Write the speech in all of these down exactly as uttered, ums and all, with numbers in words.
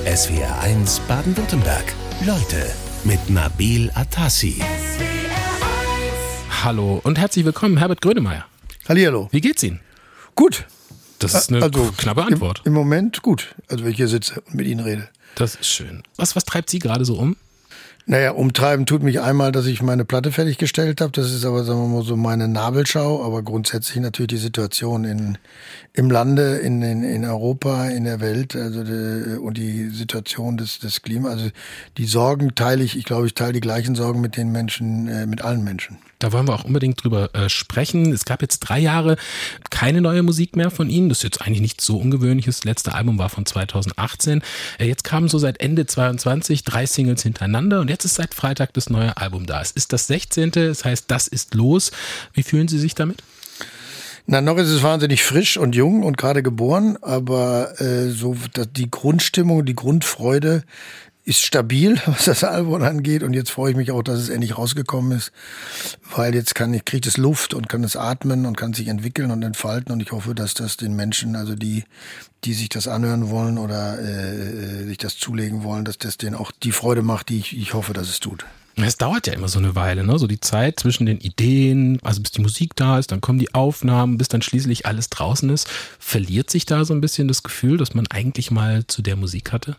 S W R eins Baden-Württemberg. Leute mit Nabil Atassi. Hallo und herzlich willkommen, Herbert Grönemeyer. Hallihallo. Wie geht's Ihnen? Gut. Das ist eine also, knappe Antwort. Im, Im Moment gut, also wenn ich hier sitze und mit Ihnen rede. Das ist schön. Was, was treibt Sie gerade so um? Naja, umtreiben tut mich einmal, dass ich meine Platte fertiggestellt habe. Das ist aber, sagen wir mal, so meine Nabelschau. Aber grundsätzlich natürlich die Situation in, im Lande, in, in, in Europa, in der Welt, also die, und die Situation des, des Klimas. Also die Sorgen teile ich, ich glaube, ich teile die gleichen Sorgen mit den Menschen, äh, mit allen Menschen. Da wollen wir auch unbedingt drüber äh, sprechen. Es gab jetzt drei Jahre keine neue Musik mehr von Ihnen. Das ist jetzt eigentlich nicht so ungewöhnlich. Das letzte Album war von zweitausendachtzehn. Äh, jetzt kamen so seit Ende zweiundzwanzig drei Singles hintereinander und jetzt ist seit Freitag das neue Album da. Es ist das sechzehnte. Das heißt, das ist los. Wie fühlen Sie sich damit? Na, noch ist es wahnsinnig frisch und jung und gerade geboren, aber äh, so die Grundstimmung, die Grundfreude ist stabil, was das Album angeht, und jetzt freue ich mich auch, dass es endlich rausgekommen ist, weil jetzt kann ich kriegt es Luft und kann es atmen und kann sich entwickeln und entfalten, und ich hoffe, dass das den Menschen, also die die sich das anhören wollen oder äh, sich das zulegen wollen, dass das denen auch die Freude macht, die ich, ich hoffe, dass es tut. Es dauert ja immer so eine Weile, ne? So die Zeit zwischen den Ideen, also bis die Musik da ist, dann kommen die Aufnahmen, bis dann schließlich alles draußen ist. Verliert sich da so ein bisschen das Gefühl, dass man eigentlich mal zu der Musik hatte?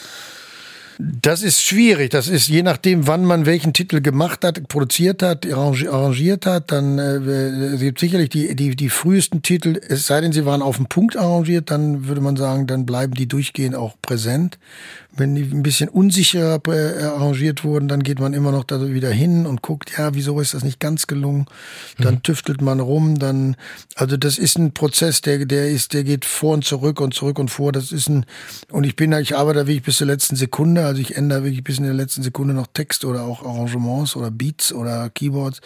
Das ist schwierig. Das ist je nachdem, wann man welchen Titel gemacht hat, produziert hat, arrangiert hat. Dann äh, es gibt sicherlich die, die, die frühesten Titel, es sei denn, sie waren auf den Punkt arrangiert, dann würde man sagen, dann bleiben die durchgehend auch präsent. Wenn die ein bisschen unsicherer äh, arrangiert wurden, dann geht man immer noch da wieder hin und guckt, ja, wieso ist das nicht ganz gelungen? Dann mhm. tüftelt man rum, dann, also das ist ein Prozess, der, der ist, der geht vor und zurück und zurück und vor. Das ist ein, und ich bin da, ich arbeite da wirklich bis zur letzten Sekunde. Also ich ändere wirklich bis in der letzten Sekunde noch Text oder auch Arrangements oder Beats oder Keyboards.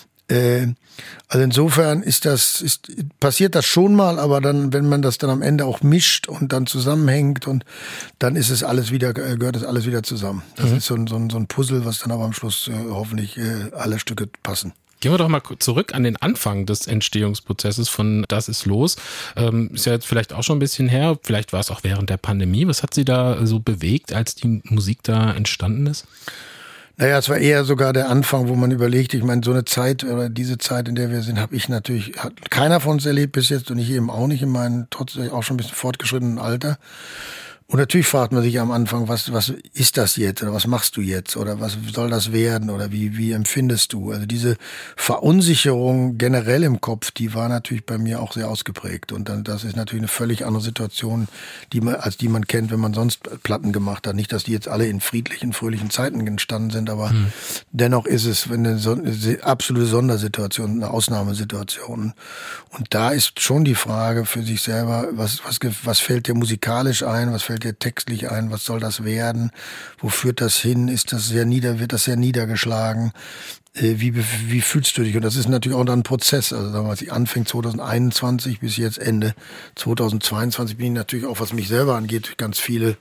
Äh, also insofern ist das, ist, passiert das schon mal, aber dann, wenn man das dann am Ende auch mischt und dann zusammenhängt, und dann ist es alles wieder, gehört es alles wieder zusammen. Das mhm. ist so ein, so ein, so ein Puzzle, was dann aber am Schluss äh, hoffentlich äh, alle Stücke passen. Gehen wir doch mal zurück an den Anfang des Entstehungsprozesses von Das ist los. Ähm, ist ja jetzt vielleicht auch schon ein bisschen her, vielleicht war es auch während der Pandemie. Was hat Sie da so bewegt, als die Musik da entstanden ist? Naja, es war eher sogar der Anfang, wo man überlegt, ich meine, so eine Zeit oder diese Zeit, in der wir sind, habe ich natürlich, hat keiner von uns erlebt bis jetzt, und ich eben auch nicht in meinem trotzdem auch schon ein bisschen fortgeschrittenen Alter. Und natürlich fragt man sich am Anfang, was, was ist das jetzt, oder was machst du jetzt, oder was soll das werden, oder wie, wie empfindest du? Also diese Verunsicherung generell im Kopf, die war natürlich bei mir auch sehr ausgeprägt. Und dann, das ist natürlich eine völlig andere Situation, die man, als die man kennt, wenn man sonst Platten gemacht hat. Nicht, dass die jetzt alle in friedlichen, fröhlichen Zeiten entstanden sind, aber mhm. dennoch ist es eine, so, eine absolute Sondersituation, eine Ausnahmesituation. Und da ist schon die Frage für sich selber, was, was, was fällt dir musikalisch ein, was fällt dir textlich ein, was soll das werden, wo führt das hin, ist das sehr nieder, wird das sehr niedergeschlagen, äh, wie, wie fühlst du dich? Und das ist natürlich auch dann ein Prozess, also sagen wir mal, als ich anfing zwanzig einundzwanzig bis jetzt Ende zwanzig zweiundzwanzig bin ich natürlich auch, was mich selber angeht, ganz viele,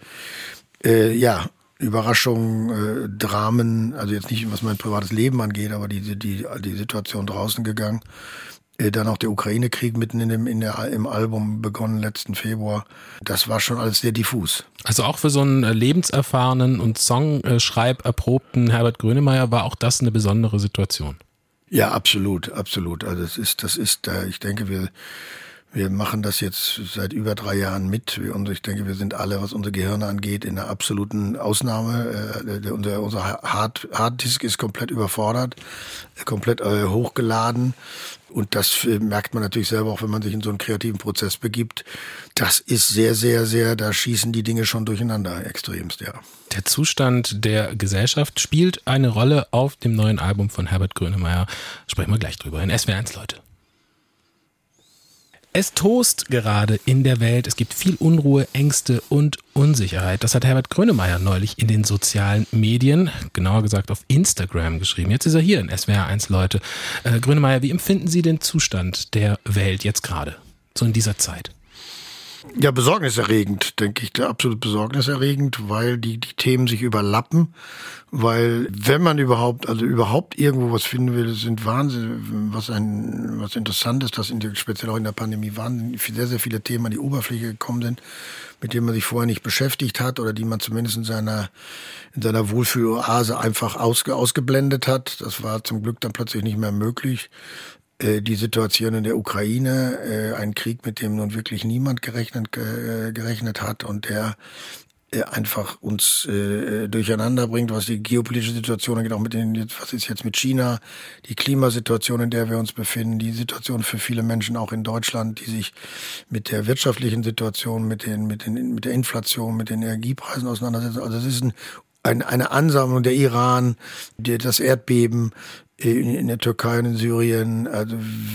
äh, ja, Überraschungen, äh, Dramen, also jetzt nicht, was mein privates Leben angeht, aber die, die, die Situation draußen gegangen. Dann auch der Ukraine-Krieg mitten in dem, in der, im Album begonnen, letzten Februar. Das war schon alles sehr diffus. Also auch für so einen lebenserfahrenen und Songschreiberprobten Herbert Grönemeyer war auch das eine besondere Situation. Ja, absolut, absolut. Also das ist, das ist, ich denke, wir, wir machen das jetzt seit über drei Jahren mit. Und ich denke, wir sind alle, was unsere Gehirne angeht, in einer absoluten Ausnahme. Äh, unser unser Hard, Harddisk ist komplett überfordert, komplett äh, hochgeladen. Und das merkt man natürlich selber auch, wenn man sich in so einen kreativen Prozess begibt. Das ist sehr, sehr, sehr, da schießen die Dinge schon durcheinander, extremst, ja. Der Zustand der Gesellschaft spielt eine Rolle auf dem neuen Album von Herbert Grönemeyer. Sprechen wir gleich drüber in S W R eins, Leute. Es tost gerade in der Welt. Es gibt viel Unruhe, Ängste und Unsicherheit. Das hat Herbert Grönemeyer neulich in den sozialen Medien, genauer gesagt auf Instagram, geschrieben. Jetzt ist er hier in S W R eins, Leute. Äh, Grönemeyer, wie empfinden Sie den Zustand der Welt jetzt gerade, so in dieser Zeit? Ja, besorgniserregend, denke ich, absolut besorgniserregend, weil die, die Themen sich überlappen, weil wenn man überhaupt, also überhaupt irgendwo was finden will, sind Wahnsinn, was ein, was interessant ist, dass in der, speziell auch in der Pandemie wahnsinnig sehr, sehr viele Themen an die Oberfläche gekommen sind, mit denen man sich vorher nicht beschäftigt hat oder die man zumindest in seiner, in seiner Wohlfühloase einfach ausge, ausgeblendet hat. Das war zum Glück dann plötzlich nicht mehr möglich. Die Situation in der Ukraine, ein Krieg, mit dem nun wirklich niemand gerechnet, gerechnet hat und der einfach uns durcheinander bringt, was die geopolitische Situation angeht, auch mit den, was ist jetzt mit China, die Klimasituation, in der wir uns befinden, die Situation für viele Menschen auch in Deutschland, die sich mit der wirtschaftlichen Situation, mit den, mit den, mit der Inflation, mit den Energiepreisen auseinandersetzen. Also es ist ein, ein, eine Ansammlung, der Iran, die, das Erdbeben, in der Türkei und in Syrien, also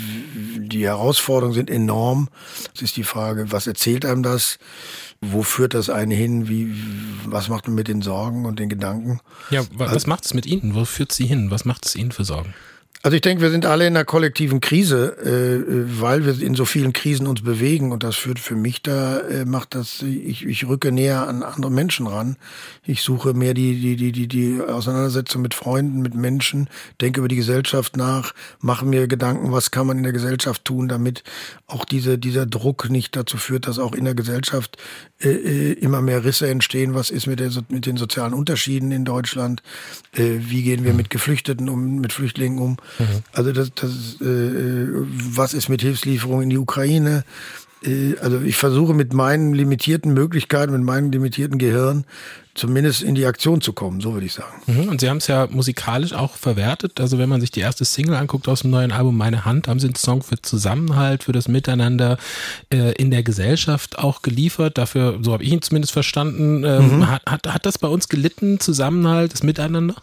die Herausforderungen sind enorm. Es ist die Frage, was erzählt einem das? Wo führt das einen hin? Wie, was macht man mit den Sorgen und den Gedanken? Ja, was also, macht es mit Ihnen? Wo führt Sie hin? Was macht es Ihnen für Sorgen? Also ich denke, wir sind alle in einer kollektiven Krise, äh, weil wir in so vielen Krisen uns bewegen und das führt für mich da, äh, macht das, ich, ich rücke näher an andere Menschen ran. Ich suche mehr die, die, die, die, die Auseinandersetzung mit Freunden, mit Menschen, denke über die Gesellschaft nach, mache mir Gedanken, was kann man in der Gesellschaft tun, damit auch diese, dieser Druck nicht dazu führt, dass auch in der Gesellschaft äh, immer mehr Risse entstehen. Was ist mit, der, mit den sozialen Unterschieden in Deutschland? Äh, wie gehen wir mit Geflüchteten um, mit Flüchtlingen um? Also das, das äh, was ist mit Hilfslieferungen in die Ukraine? Äh, also ich versuche mit meinen limitierten Möglichkeiten, mit meinem limitierten Gehirn zumindest in die Aktion zu kommen, so würde ich sagen. Und Sie haben es ja musikalisch auch verwertet. Also wenn man sich die erste Single anguckt aus dem neuen Album Meine Hand, haben Sie einen Song für Zusammenhalt, für das Miteinander äh, in der Gesellschaft auch geliefert. Dafür, so habe ich ihn zumindest verstanden, ähm, mhm. hat, hat, hat das bei uns gelitten, Zusammenhalt, das Miteinander?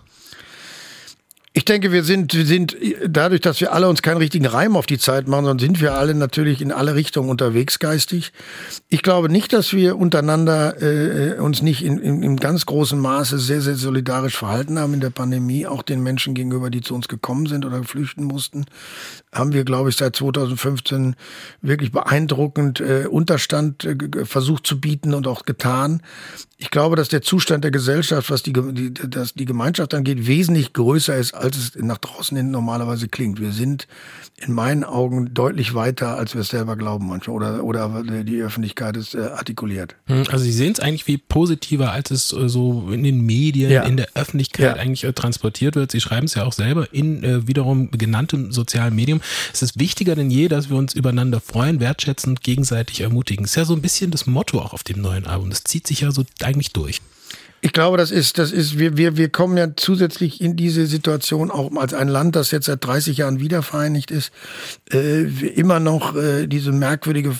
Ich denke, wir sind, wir sind dadurch, dass wir alle uns keinen richtigen Reim auf die Zeit machen, sondern sind wir alle natürlich in alle Richtungen unterwegs geistig. Ich glaube nicht, dass wir untereinander äh, uns nicht in, in, in ganz großem Maße sehr, sehr solidarisch verhalten haben in der Pandemie. Auch den Menschen gegenüber, die zu uns gekommen sind oder flüchten mussten, haben wir, glaube ich, seit zweitausendfünfzehn wirklich beeindruckend äh, Unterstand äh, versucht zu bieten und auch getan. Ich glaube, dass der Zustand der Gesellschaft, was die, die, dass die Gemeinschaft angeht, wesentlich größer ist, als es nach draußen hin normalerweise klingt. Wir sind in meinen Augen deutlich weiter, als wir es selber glauben manchmal oder, oder die Öffentlichkeit es äh, artikuliert. Also Sie sehen es eigentlich wie positiver, als es äh, so in den Medien, ja. in der Öffentlichkeit ja. eigentlich äh, transportiert wird. Sie schreiben es ja auch selber in äh, wiederum genanntem sozialen Medium. Es ist wichtiger denn je, dass wir uns übereinander freuen, wertschätzen und gegenseitig ermutigen. Das ist ja so ein bisschen das Motto auch auf dem neuen Album. Das zieht sich ja so eigentlich durch. Ich glaube, das ist, das ist, wir, wir, wir kommen ja zusätzlich in diese Situation auch als ein Land, das jetzt seit dreißig Jahren wiedervereinigt ist, äh, immer noch äh, diese merkwürdige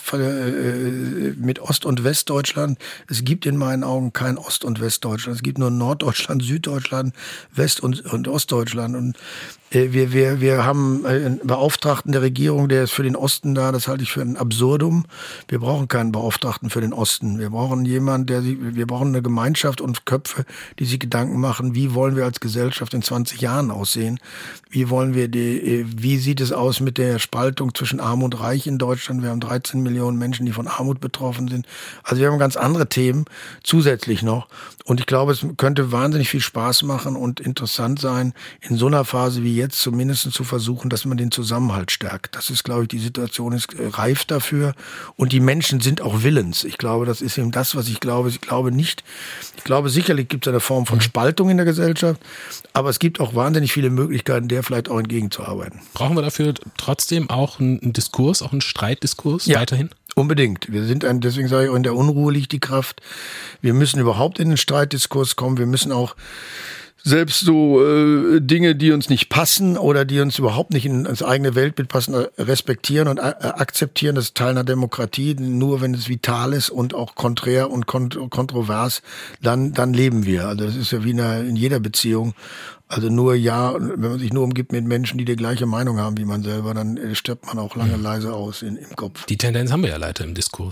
äh, mit Ost- und Westdeutschland. Es gibt in meinen Augen kein Ost- und Westdeutschland. Es gibt nur Norddeutschland, Süddeutschland, West- und, und Ostdeutschland. Und Wir, wir, wir haben einen Beauftragten der Regierung, der ist für den Osten da. Das halte ich für ein Absurdum. Wir brauchen keinen Beauftragten für den Osten. Wir brauchen jemanden, der, wir brauchen eine Gemeinschaft und Köpfe, die sich Gedanken machen, wie wollen wir als Gesellschaft in zwanzig Jahren aussehen? Wie wollen wir die, wie sieht es aus mit der Spaltung zwischen Arm und Reich in Deutschland? Wir haben dreizehn Millionen Menschen, die von Armut betroffen sind. Also wir haben ganz andere Themen zusätzlich noch. Und ich glaube, es könnte wahnsinnig viel Spaß machen und interessant sein, in so einer Phase wie jetzt zumindest zu versuchen, dass man den Zusammenhalt stärkt. Das ist, glaube ich, die Situation ist reif dafür und die Menschen sind auch willens. Ich glaube, das ist eben das, was ich glaube. Ich glaube nicht, ich glaube sicherlich gibt es eine Form von Spaltung in der Gesellschaft, aber es gibt auch wahnsinnig viele Möglichkeiten, der vielleicht auch entgegenzuarbeiten. Brauchen wir dafür trotzdem auch einen Diskurs, auch einen Streitdiskurs ja. weiterhin? Unbedingt. Wir sind ein, deswegen sage ich auch, in der Unruhe liegt die Kraft. Wir müssen überhaupt in den Streitdiskurs kommen. Wir müssen auch selbst so äh, Dinge, die uns nicht passen oder die uns überhaupt nicht in das eigene Weltbild passen, respektieren und äh, akzeptieren. Das ist Teil einer Demokratie. Nur wenn es vital ist und auch konträr und kont- kontrovers, dann dann leben wir. Also das ist ja wie in, einer, in jeder Beziehung. Also nur ja, wenn man sich nur umgibt mit Menschen, die die gleiche Meinung haben wie man selber, dann stirbt man auch lange leise aus in, im Kopf. Die Tendenz haben wir ja leider im Diskurs.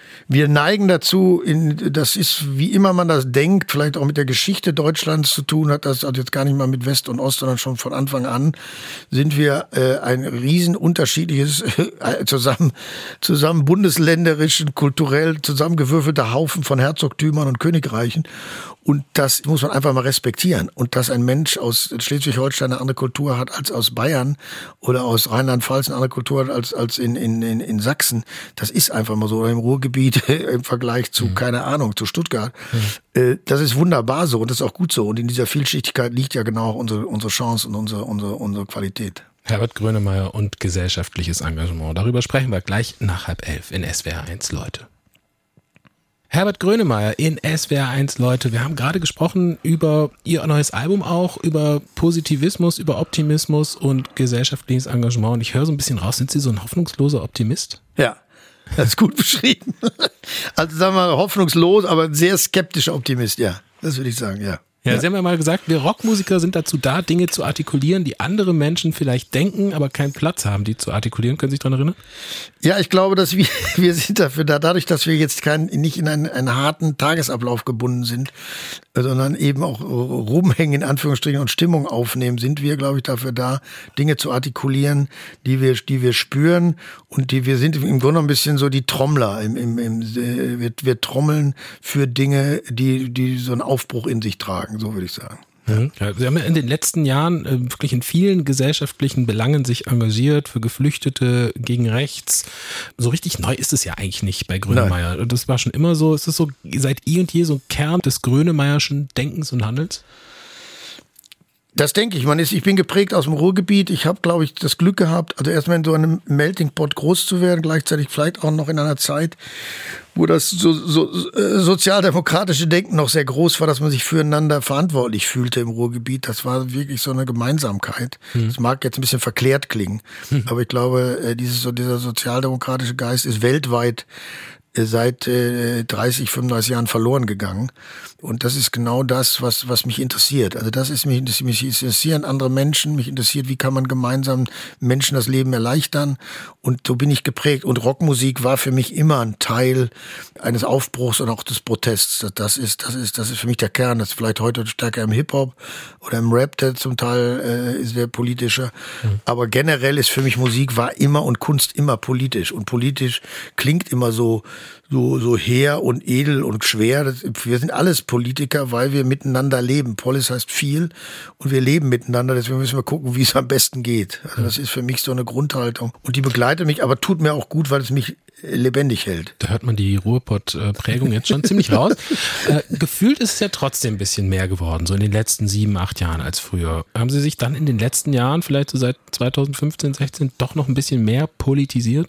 Wir neigen dazu, in, das ist, wie immer man das denkt, vielleicht auch mit der Geschichte Deutschlands zu tun hat, das also jetzt gar nicht mal mit West und Ost, sondern schon von Anfang an, sind wir äh, ein riesen unterschiedliches, äh, zusammen, zusammen bundesländerischen, kulturell zusammengewürfelter Haufen von Herzogtümern und Königreichen. Und das muss man einfach mal respektieren. Und dass ein Mensch aus Schleswig-Holstein eine andere Kultur hat als aus Bayern oder aus Rheinland-Pfalz eine andere Kultur hat als, als in, in, in, in Sachsen, das ist einfach mal so. Oder im Ruhrgebiet im Vergleich zu, mhm. keine Ahnung, zu Stuttgart. Mhm. Das ist wunderbar so und das ist auch gut so. Und in dieser Vielschichtigkeit liegt ja genau auch unsere, unsere Chance und unsere, unsere, unsere Qualität. Herbert Grönemeyer und gesellschaftliches Engagement. Darüber sprechen wir gleich nach halb elf in S W R eins, Leute. Herbert Grönemeyer in S W R eins, Leute. Wir haben gerade gesprochen über Ihr neues Album auch, über Positivismus, über Optimismus und gesellschaftliches Engagement. Und ich höre so ein bisschen raus, sind Sie so ein hoffnungsloser Optimist? Ja, das ist gut beschrieben. Also sagen wir mal hoffnungslos, aber ein sehr skeptischer Optimist, ja. Das würde ich sagen, ja. Ja, ja, Sie haben ja mal gesagt, wir Rockmusiker sind dazu da, Dinge zu artikulieren, die andere Menschen vielleicht denken, aber keinen Platz haben, die zu artikulieren. Können Sie sich daran erinnern? Ja, ich glaube, dass wir, wir sind dafür da, dadurch, dass wir jetzt kein, nicht in einen, einen harten Tagesablauf gebunden sind, sondern eben auch rumhängen, in Anführungsstrichen, und Stimmung aufnehmen, sind wir, glaube ich, dafür da, Dinge zu artikulieren, die wir, die wir spüren und die wir sind im Grunde ein bisschen so die Trommler. Im, im, im, wir, wir trommeln für Dinge, die, die so einen Aufbruch in sich tragen. So würde ich sagen. Ja, Sie haben ja in den letzten Jahren äh, wirklich in vielen gesellschaftlichen Belangen sich engagiert, für Geflüchtete, gegen rechts. So richtig neu ist es ja eigentlich nicht bei Grönemeyer. Nein. Das war schon immer so. Es ist so seit eh und je so ein Kern des Grönemeyerschen Denkens und Handelns. Das denke ich. Man ist, ich bin geprägt aus dem Ruhrgebiet. Ich habe, glaube ich, das Glück gehabt, also erstmal in so einem Melting Pot groß zu werden, gleichzeitig vielleicht auch noch in einer Zeit, wo das so, so äh, sozialdemokratische Denken noch sehr groß war, dass man sich füreinander verantwortlich fühlte im Ruhrgebiet. Das war wirklich so eine Gemeinsamkeit. Mhm. Das mag jetzt ein bisschen verklärt klingen, mhm. aber ich glaube, äh, dieses, so dieser sozialdemokratische Geist ist weltweit seit äh, dreißig, fünfunddreißig Jahren verloren gegangen. Und das ist genau das, was was mich interessiert. Also das ist mich, mich interessieren andere Menschen, mich interessiert, wie kann man gemeinsam Menschen das Leben erleichtern. Und so bin ich geprägt. Und Rockmusik war für mich immer ein Teil eines Aufbruchs und auch des Protests. Das ist, das ist, das ist für mich der Kern. Das ist vielleicht heute stärker im Hip-Hop oder im Rap, der zum Teil äh, ist der politischer. Mhm. Aber generell ist für mich Musik war immer und Kunst immer politisch. Und politisch klingt immer so so so hehr und edel und schwer. Das, wir sind alles Politiker, weil wir miteinander leben. Polis heißt viel und wir leben miteinander. Deswegen müssen wir gucken, wie es am besten geht. Also das ist für mich so eine Grundhaltung. Und die begleitet mich, aber tut mir auch gut, weil es mich lebendig hält. Da hört man die Ruhrpott-Prägung jetzt schon ziemlich raus. Äh, gefühlt ist es ja trotzdem ein bisschen mehr geworden, so in den letzten sieben, acht Jahren als früher. Haben Sie sich dann in den letzten Jahren, vielleicht so seit zweitausendfünfzehn, sechzehn, doch noch ein bisschen mehr politisiert?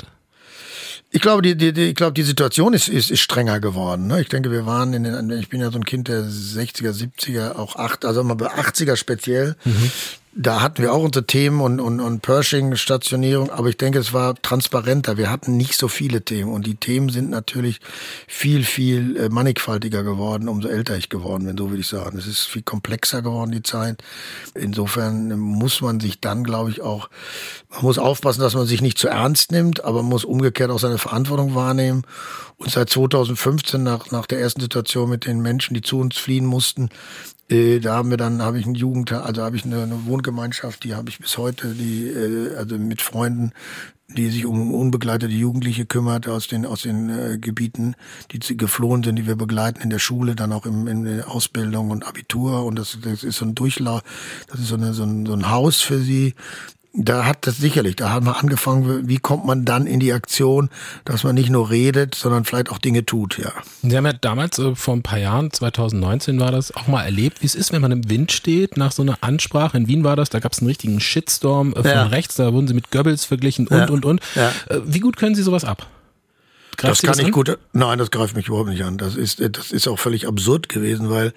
Ich glaube, die, die, die, ich glaube, die Situation ist, ist, ist strenger geworden. Ne? Ich denke, wir waren in den, ich bin ja so ein Kind der sechziger, siebziger, auch acht, also mal bei achtziger speziell. Mhm. Da hatten wir auch unsere Themen und, und, und Pershing-Stationierung, aber ich denke, es war transparenter. Wir hatten nicht so viele Themen und die Themen sind natürlich viel, viel äh, mannigfaltiger geworden, umso älter ich geworden bin, so würde ich sagen. Es ist viel komplexer geworden, die Zeit. Insofern muss man sich dann, glaube ich, auch, man muss aufpassen, dass man sich nicht zu ernst nimmt, aber man muss umgekehrt auch seine Verantwortung wahrnehmen. Und seit zweitausendfünfzehn, nach, nach der ersten Situation mit den Menschen, die zu uns fliehen mussten, Äh, da haben wir dann, habe ich ein Jugend, also habe ich eine, eine Wohngemeinschaft, die habe ich bis heute, die äh, also mit Freunden, die sich um unbegleitete Jugendliche kümmert aus den aus den äh, Gebieten, die geflohen sind, die wir begleiten in der Schule, dann auch im, in der Ausbildung und Abitur und das, das ist so ein Durchlauf, das ist so, eine, so, ein, so ein Haus für sie. Da hat das sicherlich, da haben wir angefangen, wie kommt man dann in die Aktion, dass man nicht nur redet, sondern vielleicht auch Dinge tut, ja. Sie haben ja damals, äh, vor ein paar Jahren, zweitausendneunzehn war das, auch mal erlebt, wie es ist, wenn man im Wind steht, nach so einer Ansprache, in Wien war das, da gab es einen richtigen Shitstorm äh, von ja. rechts, da wurden sie mit Goebbels verglichen und, ja. und, und. Ja. Äh, wie gut können Sie sowas ab? Greift das kann das ich gut, nein, das greift mich überhaupt nicht an. Das ist, das ist auch völlig absurd gewesen, weil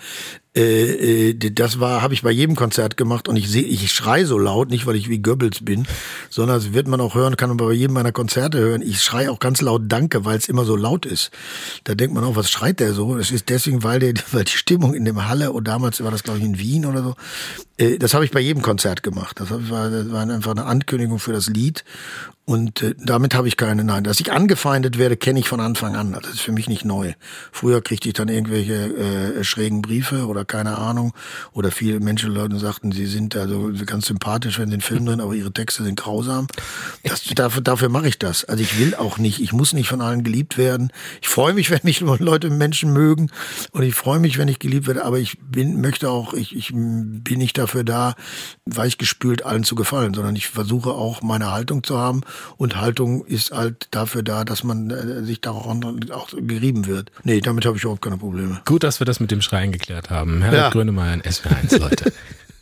Äh, das war, habe ich bei jedem Konzert gemacht und ich sehe, ich schrei so laut, nicht weil ich wie Goebbels bin, sondern das wird man auch hören, kann man bei jedem meiner Konzerte hören. Ich schreie auch ganz laut Danke, weil es immer so laut ist. Da denkt man auch, was schreit der so? Das ist deswegen, weil, der, weil die Stimmung in dem Halle, und damals war das glaube ich in Wien oder so, äh, das habe ich bei jedem Konzert gemacht. Das war, das war einfach eine Ankündigung für das Lied. Und äh, damit habe ich keine, nein, dass ich angefeindet werde, kenne ich von Anfang an. Das ist für mich nicht neu. Früher kriegte ich dann irgendwelche äh, schrägen Briefe oder keine Ahnung. Oder viele Menschen, Leute sagten, sie sind also ganz sympathisch, wenn sie den Film drin, aber ihre Texte sind grausam. Das, dafür dafür mache ich das. Also ich will auch nicht, ich muss nicht von allen geliebt werden. Ich freue mich, wenn mich Leute, Menschen mögen. Und ich freue mich, wenn ich geliebt werde. Aber ich bin, möchte auch, ich, ich bin nicht dafür da, weichgespült allen zu gefallen, sondern ich versuche auch meine Haltung zu haben. Und Haltung ist halt dafür da, dass man äh, sich darauf auch gerieben wird. Nee, damit habe ich überhaupt keine Probleme. Gut, dass wir das mit dem Schreien geklärt haben. Herbert Ja. Grönemeyer in S W R eins, Leute.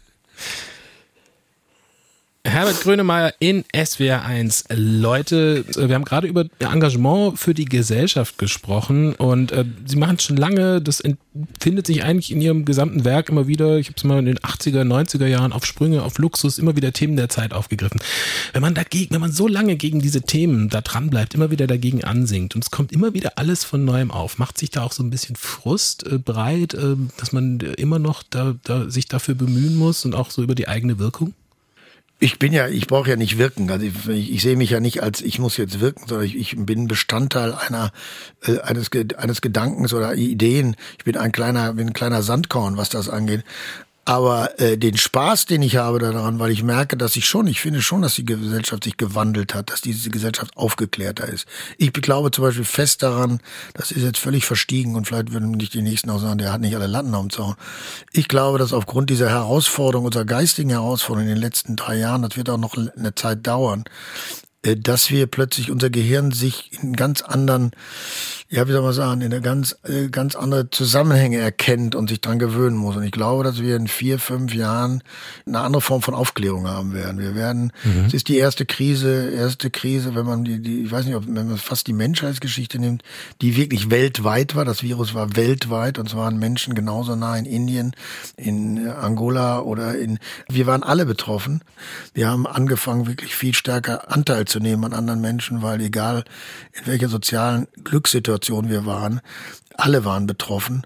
Herbert Grönemeyer in S W R eins. Leute, wir haben gerade über Engagement für die Gesellschaft gesprochen und äh, Sie machen es schon lange, das findet sich eigentlich in Ihrem gesamten Werk immer wieder, ich habe es mal in den achtziger, neunziger Jahren auf Sprünge, auf Luxus, immer wieder Themen der Zeit aufgegriffen. Wenn man dagegen, wenn man so lange gegen diese Themen da dran bleibt, immer wieder dagegen ansingt und es kommt immer wieder alles von Neuem auf, macht sich da auch so ein bisschen Frust äh, breit, äh, dass man immer noch da, da sich dafür bemühen muss und auch so über die eigene Wirkung? Ich bin ja, ich brauche ja nicht wirken. Also ich, ich sehe mich ja nicht als, ich muss jetzt wirken, sondern ich, ich bin Bestandteil einer äh, eines eines Gedankens oder Ideen. Ich bin ein kleiner, bin ein kleiner Sandkorn, was das angeht. Aber äh, den Spaß, den ich habe daran, weil ich merke, dass ich schon, ich finde schon, dass die Gesellschaft sich gewandelt hat, dass diese Gesellschaft aufgeklärter ist. Ich glaube zum Beispiel fest daran, das ist jetzt völlig verstiegen und vielleicht würden nicht die Nächsten auch sagen, der hat nicht alle Latten am Zaun. Ich glaube, dass aufgrund dieser Herausforderung, unserer geistigen Herausforderung in den letzten drei Jahren, das wird auch noch eine Zeit dauern, dass wir plötzlich unser Gehirn sich in ganz anderen, ja, wie soll man sagen, in eine ganz, ganz andere Zusammenhänge erkennt und sich dran gewöhnen muss. Und ich glaube, dass wir in vier, fünf Jahren eine andere Form von Aufklärung haben werden. Wir werden, mhm. es ist die erste Krise, erste Krise, wenn man die, die, ich weiß nicht, ob, wenn man fast die Menschheitsgeschichte nimmt, die wirklich weltweit war. Das Virus war weltweit und es waren Menschen genauso nah in Indien, in Angola oder in, wir waren alle betroffen. Wir haben angefangen, wirklich viel stärker Anteil zu nehmen an anderen Menschen, weil egal in welcher sozialen Glückssituation wir waren, alle waren betroffen.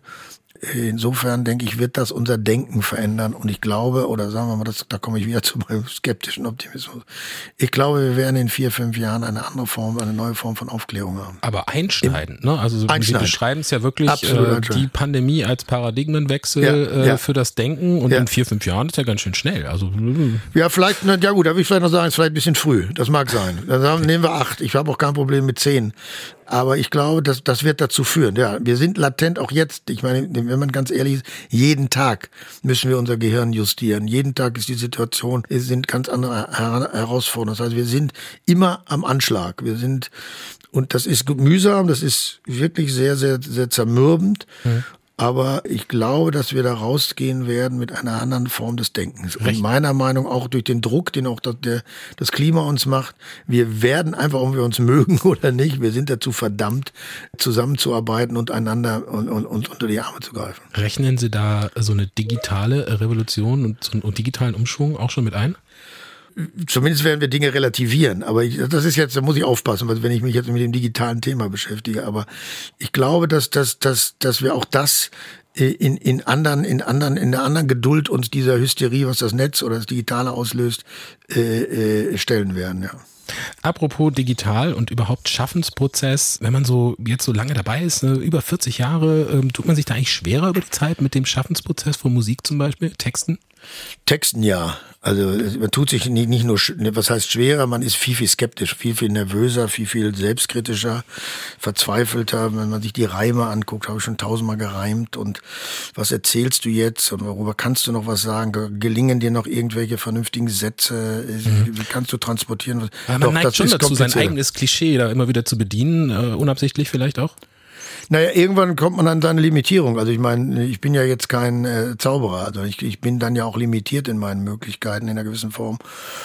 Insofern denke ich, wird das unser Denken verändern und ich glaube, oder sagen wir mal, das, da komme ich wieder zu meinem skeptischen Optimismus. Ich glaube, wir werden in vier, fünf Jahren eine andere Form, eine neue Form von Aufklärung haben. Aber einschneidend, ne? Also Sie beschreiben es ja wirklich, äh, die Pandemie als Paradigmenwechsel ja, äh, ja. für das Denken und ja. in vier, fünf Jahren ist ja ganz schön schnell. Also ja, vielleicht, na, ja gut, da will ich vielleicht noch sagen, ist vielleicht ein bisschen früh. Das mag sein. Dann nehmen wir acht. Ich habe auch kein Problem mit zehn. Aber ich glaube, das, das wird dazu führen. Ja, wir sind latent auch jetzt. Ich meine, wenn man ganz ehrlich ist, jeden Tag müssen wir unser Gehirn justieren. Jeden Tag ist die Situation, es sind ganz andere Herausforderungen. Das heißt, wir sind immer am Anschlag. Wir sind, und das ist mühsam, das ist wirklich sehr, sehr, sehr zermürbend. Mhm. Aber ich glaube, dass wir da rausgehen werden mit einer anderen Form des Denkens. Recht. Und meiner Meinung auch durch den Druck, den auch das, der, das Klima uns macht. Wir werden einfach, ob wir uns mögen oder nicht, wir sind dazu verdammt, zusammenzuarbeiten und einander und, und, und unter die Arme zu greifen. Rechnen Sie da so eine digitale Revolution und so einen digitalen Umschwung auch schon mit ein? Zumindest werden wir Dinge relativieren, aber ich, das ist jetzt, da muss ich aufpassen, weil wenn ich mich jetzt mit dem digitalen Thema beschäftige, aber ich glaube, dass, dass, dass, dass wir auch das in, in anderen, in anderen, in der anderen Geduld uns dieser Hysterie, was das Netz oder das Digitale auslöst, äh, äh, stellen werden, ja. Apropos digital und überhaupt Schaffensprozess, wenn man so jetzt so lange dabei ist, ne, über vierzig Jahre, ähm, tut man sich da eigentlich schwerer über die Zeit mit dem Schaffensprozess von Musik zum Beispiel, Texten? Texten ja. Also man tut sich nicht, nicht nur, was heißt schwerer, man ist viel, viel skeptisch, viel, viel nervöser, viel, viel selbstkritischer, verzweifelter. Wenn man sich die Reime anguckt, habe ich schon tausendmal gereimt und was erzählst du jetzt und worüber kannst du noch was sagen? Gelingen dir noch irgendwelche vernünftigen Sätze? Mhm. Wie kannst du transportieren? Aber man Doch, neigt das schon dazu, sein eigenes Klischee da immer wieder zu bedienen, uh, unabsichtlich vielleicht auch? Naja, irgendwann kommt man an seine Limitierung. Also ich meine, ich bin ja jetzt kein äh, Zauberer. Also ich, ich bin dann ja auch limitiert in meinen Möglichkeiten in einer gewissen Form.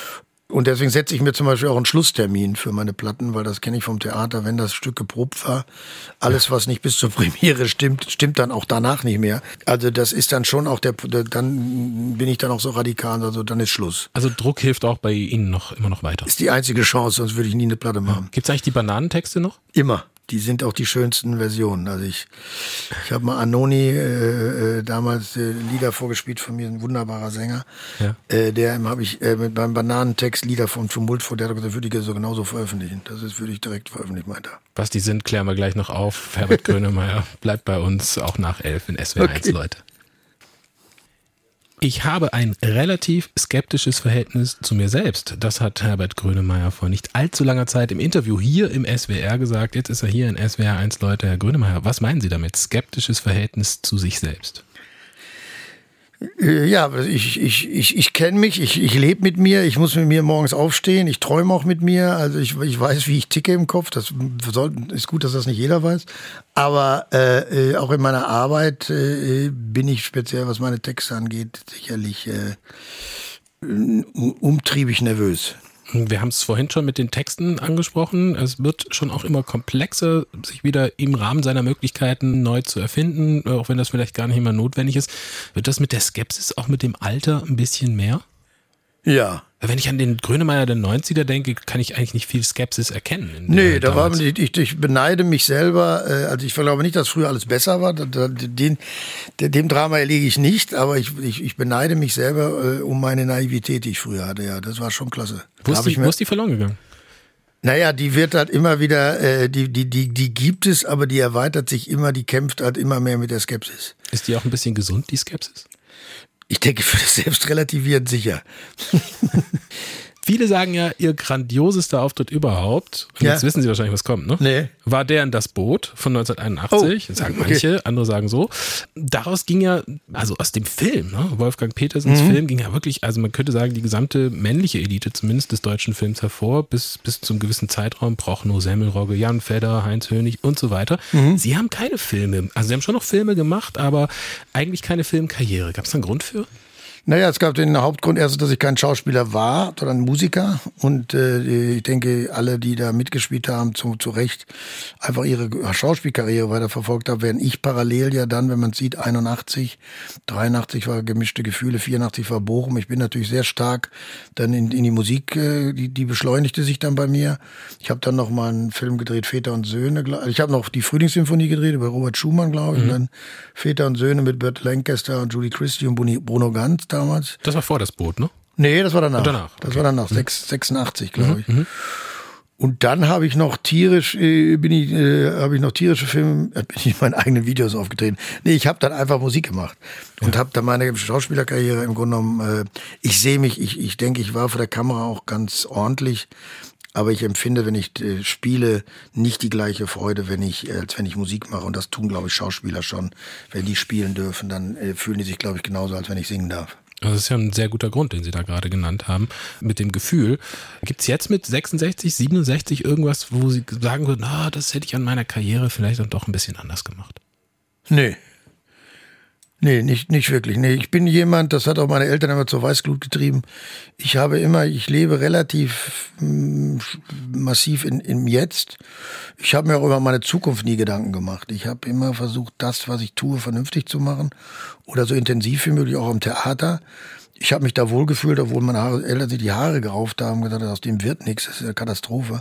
Und deswegen setze ich mir zum Beispiel auch einen Schlusstermin für meine Platten, weil das kenne ich vom Theater, wenn das Stück geprobt war. Alles, was nicht bis zur Premiere stimmt, stimmt dann auch danach nicht mehr. Also das ist dann schon auch der, der dann bin ich dann auch so radikal, also dann ist Schluss. Also Druck hilft auch bei Ihnen noch immer noch weiter. Ist die einzige Chance, sonst würde ich nie eine Platte machen. Ja. Gibt's eigentlich die Bananentexte noch? Immer. Die sind auch die schönsten Versionen. Also ich, ich habe mal Anoni äh, äh, damals äh, Lieder vorgespielt von mir, ein wunderbarer Sänger. Ja. Äh, der habe ich äh, mit meinem Bananentext Lieder vom Tumult vor, der hat gesagt, würde ich so genauso veröffentlichen. Das ist würde ich direkt veröffentlichen, meint er. Was die sind, klären wir gleich noch auf. Herbert Grönemeyer bleibt bei uns auch nach elf in S W R eins, okay. Leute. Ich habe ein relativ skeptisches Verhältnis zu mir selbst. Das hat Herbert Grönemeyer vor nicht allzu langer Zeit im Interview hier im S W R gesagt. Jetzt ist er hier in S W R eins, Leute. Herr Grönemeyer, was meinen Sie damit? Skeptisches Verhältnis zu sich selbst? Ja, ich, ich, ich, ich kenne mich, ich, ich lebe mit mir, ich muss mit mir morgens aufstehen, ich träume auch mit mir, also ich, ich weiß, wie ich ticke im Kopf, das soll, ist gut, dass das nicht jeder weiß, aber äh, auch in meiner Arbeit äh, bin ich speziell, was meine Texte angeht, sicherlich äh, umtriebig nervös. Wir haben es vorhin schon mit den Texten angesprochen. Es wird schon auch immer komplexer, sich wieder im Rahmen seiner Möglichkeiten neu zu erfinden, auch wenn das vielleicht gar nicht immer notwendig ist. Wird das mit der Skepsis auch mit dem Alter ein bisschen mehr? Ja. Wenn ich an den Grönemeyer der neunziger denke, kann ich eigentlich nicht viel Skepsis erkennen. Nee, da war, ich, ich beneide mich selber, also ich glaube nicht, dass früher alles besser war, den, dem Drama erliege ich nicht, aber ich, ich, ich beneide mich selber um meine Naivität, die ich früher hatte, ja, das war schon klasse. Wo ist, die, wo ist die verloren gegangen? Naja, die wird halt immer wieder, die, die, die, die gibt es, aber die erweitert sich immer, die kämpft halt immer mehr mit der Skepsis. Ist die auch ein bisschen gesund, die Skepsis? Ich denke, für das Selbstrelativierend sicher. Viele sagen ja, ihr grandiosester Auftritt überhaupt, und ja. Jetzt wissen Sie wahrscheinlich, was kommt, ne? Nee. War der in Das Boot von neunzehnhunderteinundachtzig, oh, sagen manche, okay. Andere sagen so. Daraus ging ja, also aus dem Film, ne? Wolfgang Petersens mhm. Film ging ja wirklich, also man könnte sagen, die gesamte männliche Elite zumindest des deutschen Films hervor, bis, bis zum gewissen Zeitraum, Prochnow, Semmelrogge, Jan Fedder, Heinz Hönig und so weiter. Mhm. Sie haben keine Filme, also Sie haben schon noch Filme gemacht, aber eigentlich keine Filmkarriere. Gab es da einen Grund für? Naja, es gab den Hauptgrund erst, dass ich kein Schauspieler war, sondern Musiker. Und äh, ich denke, alle, die da mitgespielt haben, zu, zu Recht einfach ihre Schauspielkarriere weiterverfolgt haben, während ich parallel ja dann, wenn man sieht, einundachtzig, dreiundachtzig war Gemischte Gefühle, vierundachtzig war Bochum. Ich bin natürlich sehr stark dann in, in die Musik, äh, die, die beschleunigte sich dann bei mir. Ich habe dann noch mal einen Film gedreht, Väter und Söhne. Ich habe noch die Frühlingssymphonie gedreht über Robert Schumann, glaube ich. Mhm. Und dann Väter und Söhne mit Burt Lancaster und Julie Christie und Bruno Ganz damals. Das war vor Das Boot, ne? Nee, das war danach. Und danach. Das okay. war danach, mhm. sechsundachtzig, glaube ich. Mhm. Und dann habe ich noch tierisch, äh, bin ich, äh, habe ich noch tierische Filme, äh, bin ich in meinen eigenen Videos aufgetreten. Nee, ich habe dann einfach Musik gemacht und ja. habe dann meine Schauspielerkarriere im Grunde genommen, äh, ich sehe mich, ich, ich denke, ich war vor der Kamera auch ganz ordentlich, aber ich empfinde, wenn ich äh, spiele, nicht die gleiche Freude, wenn ich, äh, als wenn ich Musik mache. Und das tun, glaube ich, Schauspieler schon. Wenn die spielen dürfen, dann äh, fühlen die sich, glaube ich, genauso, als wenn ich singen darf. Das ist ja ein sehr guter Grund, den Sie da gerade genannt haben, mit dem Gefühl. Gibt es jetzt mit sechsundsechzig, siebenundsechzig irgendwas, wo Sie sagen würden, ah, das hätte ich an meiner Karriere vielleicht dann doch ein bisschen anders gemacht? Nee. Nee, nicht, nicht wirklich. Nee, ich bin jemand, das hat auch meine Eltern immer zur Weißglut getrieben. Ich habe immer, ich lebe relativ mh, massiv in, im Jetzt. Ich habe mir auch über meine Zukunft nie Gedanken gemacht. Ich habe immer versucht, das, was ich tue, vernünftig zu machen oder so intensiv wie möglich, auch am Theater. Ich habe mich da wohlgefühlt, obwohl meine Haare, Eltern sich die Haare gerauft haben und gesagt, aus dem wird nichts, das ist eine Katastrophe.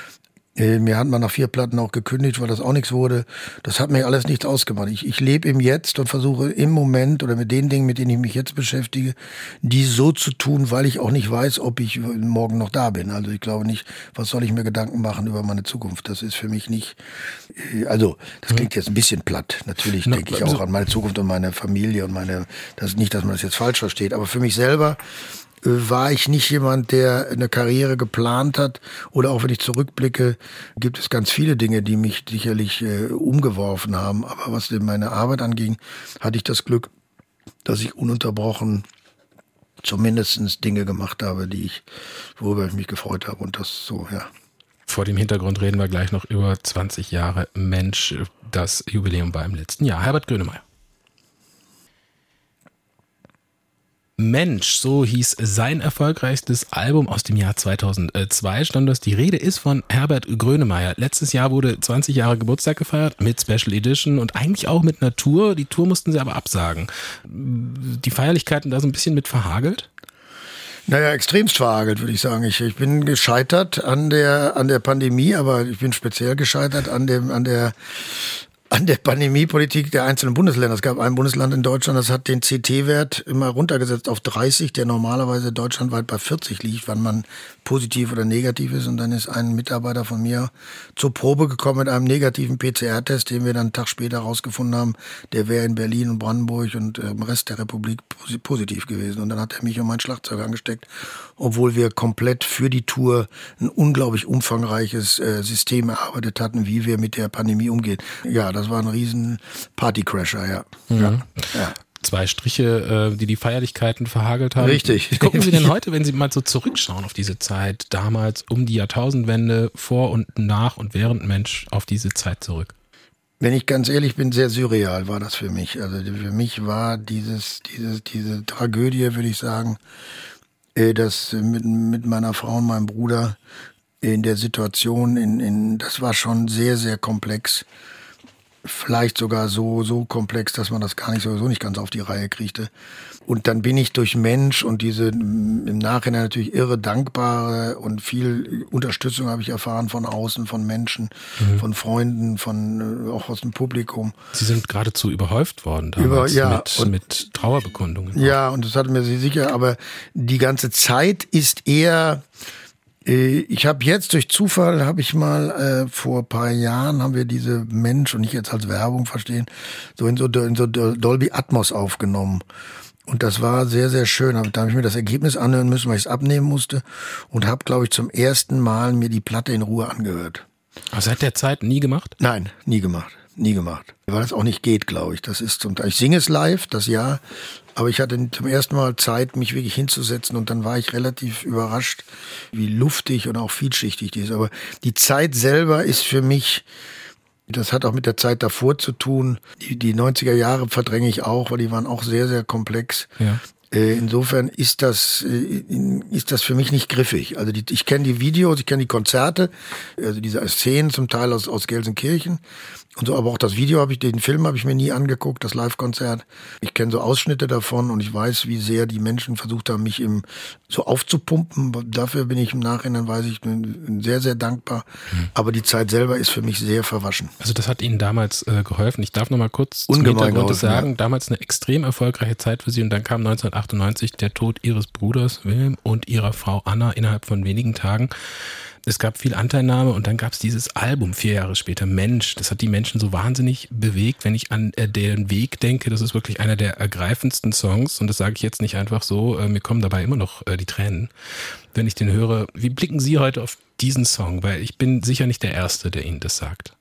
Mir hat man nach vier Platten auch gekündigt, weil das auch nichts wurde. Das hat mir alles nichts ausgemacht. Ich, ich lebe im Jetzt und versuche im Moment oder mit den Dingen, mit denen ich mich jetzt beschäftige, die so zu tun, weil ich auch nicht weiß, ob ich morgen noch da bin. Also ich glaube nicht, was soll ich mir Gedanken machen über meine Zukunft? Das ist für mich nicht, also das klingt jetzt ein bisschen platt. Natürlich Na, denke ich auch an meine Zukunft und meine Familie und meine, das ist nicht, dass man das jetzt falsch versteht, aber für mich selber war ich nicht jemand, der eine Karriere geplant hat. Oder auch wenn ich zurückblicke, gibt es ganz viele Dinge, die mich sicherlich äh, umgeworfen haben. Aber was denn meine Arbeit anging, hatte ich das Glück, dass ich ununterbrochen zumindest Dinge gemacht habe, die ich, worüber ich mich gefreut habe. Und das so, ja. Vor dem Hintergrund reden wir gleich noch über zwanzig Jahre Mensch. Das Jubiläum war im letzten Jahr. Herbert Grönemeyer. Mensch, so hieß sein erfolgreichstes Album aus dem Jahr zweitausendzwei, stand das. Die Rede ist von Herbert Grönemeyer. Letztes Jahr wurde zwanzig Jahre Geburtstag gefeiert mit Special Edition und eigentlich auch mit einer Tour. Die Tour mussten sie aber absagen. Die Feierlichkeiten da so ein bisschen mit verhagelt? Naja, extremst verhagelt, würde ich sagen. Ich, ich bin gescheitert an der, an der Pandemie, aber ich bin speziell gescheitert an dem, an der, an der Pandemiepolitik der einzelnen Bundesländer. Es gab ein Bundesland in Deutschland, das hat den C T-Wert immer runtergesetzt auf dreißig, der normalerweise deutschlandweit bei vierzig liegt, wann man positiv oder negativ ist. Und dann ist ein Mitarbeiter von mir zur Probe gekommen mit einem negativen P C R-Test, den wir dann einen Tag später rausgefunden haben, der wäre in Berlin und Brandenburg und im Rest der Republik positiv gewesen. Und dann hat er mich und mein Schlagzeug angesteckt, obwohl wir komplett für die Tour ein unglaublich umfangreiches äh, System erarbeitet hatten, wie wir mit der Pandemie umgehen. Ja, das war ein riesen Partycrasher, ja. Mhm. ja. ja. Zwei Striche, die die Feierlichkeiten verhagelt haben. Richtig. Wie gucken Sie denn heute, wenn Sie mal so zurückschauen auf diese Zeit, damals um die Jahrtausendwende, vor und nach und während Mensch, auf diese Zeit zurück? Wenn ich ganz ehrlich bin, sehr surreal war das für mich. Also für mich war dieses, dieses, diese Tragödie, würde ich sagen, das mit, mit meiner Frau und meinem Bruder in der Situation, in, in, das war schon sehr, sehr komplex. Vielleicht sogar so, so komplex, dass man das gar nicht sowieso nicht ganz auf die Reihe kriegte. Und dann bin ich durch Mensch und diese im Nachhinein natürlich irre dankbare und viel Unterstützung habe ich erfahren von außen, von Menschen, mhm. von Freunden, von auch aus dem Publikum. Sie sind geradezu überhäuft worden damals Über, ja, mit, und, mit Trauerbekundungen. Ja, und das hatte mir sicher, aber die ganze Zeit ist eher... Ich habe jetzt durch Zufall, habe ich mal äh, vor ein paar Jahren, haben wir diese Mensch, und nicht jetzt als Werbung verstehen, so in so, in so Dolby Atmos aufgenommen. Und das war sehr, sehr schön. Da habe ich mir das Ergebnis anhören müssen, weil ich es abnehmen musste. Und habe, glaube ich, zum ersten Mal mir die Platte in Ruhe angehört. Aber seit der Zeit nie gemacht? Nein, nie gemacht. Nie gemacht. Weil das auch nicht geht, glaube ich. Das ist zum Teil. Ich singe es live, das ja. Aber ich hatte zum ersten Mal Zeit, mich wirklich hinzusetzen. Und dann war ich relativ überrascht, wie luftig und auch vielschichtig die ist. Aber die Zeit selber ist für mich, das hat auch mit der Zeit davor zu tun. Die, die neunziger Jahre verdränge ich auch, weil die waren auch sehr, sehr komplex. Ja. Insofern ist das ist das für mich nicht griffig. Also die, ich kenne die Videos, ich kenne die Konzerte, also diese Szenen zum Teil aus aus Gelsenkirchen und so, aber auch das Video habe ich, den Film habe ich mir nie angeguckt, das Live-Konzert. Ich kenne so Ausschnitte davon und ich weiß, wie sehr die Menschen versucht haben, mich im so aufzupumpen. Dafür bin ich im Nachhinein, weiß ich, bin sehr sehr dankbar. Mhm. Aber die Zeit selber ist für mich sehr verwaschen. Also das hat Ihnen damals äh, geholfen. Ich darf noch mal kurz zum Hintergrund sagen, ja. Damals eine extrem erfolgreiche Zeit für Sie und dann kam neunzehnhundertachtundneunzig der Tod Ihres Bruders Wilhelm und Ihrer Frau Anna innerhalb von wenigen Tagen. Es gab viel Anteilnahme und dann gab es dieses Album vier Jahre später, Mensch. Das hat die Menschen so wahnsinnig bewegt, wenn ich an äh, den Weg denke. Das ist wirklich einer der ergreifendsten Songs und das sage ich jetzt nicht einfach so. Äh, mir kommen dabei immer noch äh, die Tränen, wenn ich den höre. Wie blicken Sie heute auf diesen Song? Weil ich bin sicher nicht der Erste, der Ihnen das sagt.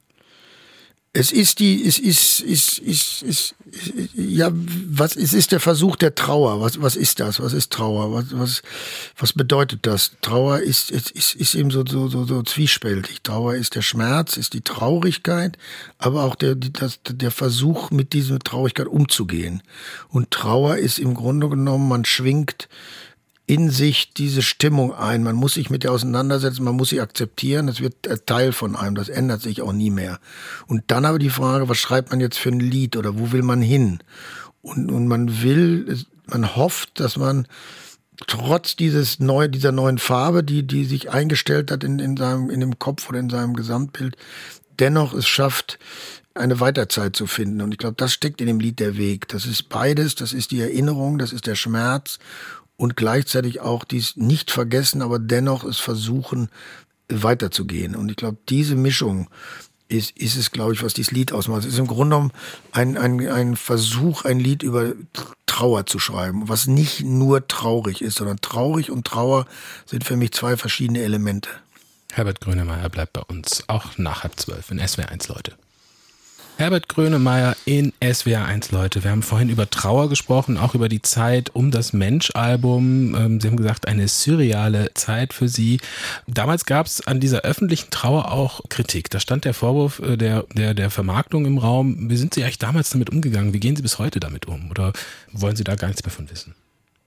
Es ist die, es ist, ist, ist, ist, ist ja, was, es ist der Versuch der Trauer. Was, was ist das? Was ist Trauer? Was, was, was bedeutet das? Trauer ist, ist, ist, ist eben so, so, so, so zwiespältig. Trauer ist der Schmerz, ist die Traurigkeit, aber auch der, das, der Versuch, mit dieser Traurigkeit umzugehen. Und Trauer ist im Grunde genommen, man schwingt in sich diese Stimmung ein. Man muss sich mit der auseinandersetzen, man muss sie akzeptieren. Das wird Teil von einem, das ändert sich auch nie mehr. Und dann aber die Frage, was schreibt man jetzt für ein Lied oder wo will man hin? Und, und man will, man hofft, dass man trotz dieses neue, dieser neuen Farbe, die, die sich eingestellt hat in, in seinem, in dem Kopf oder in seinem Gesamtbild, dennoch es schafft, eine Weiterzeit zu finden. Und ich glaube, das steckt in dem Lied der Weg. Das ist beides, das ist die Erinnerung, das ist der Schmerz. Und gleichzeitig auch dies nicht vergessen, aber dennoch es versuchen, weiterzugehen. Und ich glaube, diese Mischung ist, ist es, glaube ich, was dieses Lied ausmacht. Es ist im Grunde genommen ein, ein, ein Versuch, ein Lied über Trauer zu schreiben, was nicht nur traurig ist, sondern traurig und Trauer sind für mich zwei verschiedene Elemente. Herbert Grönemeyer bleibt bei uns, auch nach halb zwölf in S W R eins, Leute. Herbert Grönemeyer in S W R eins, Leute. Wir haben vorhin über Trauer gesprochen, auch über die Zeit um das Mensch-Album. Sie haben gesagt, eine surreale Zeit für Sie. Damals gab es an dieser öffentlichen Trauer auch Kritik. Da stand der Vorwurf der, der, der Vermarktung im Raum. Wie sind Sie eigentlich damals damit umgegangen? Wie gehen Sie bis heute damit um? Oder wollen Sie da gar nichts mehr von wissen?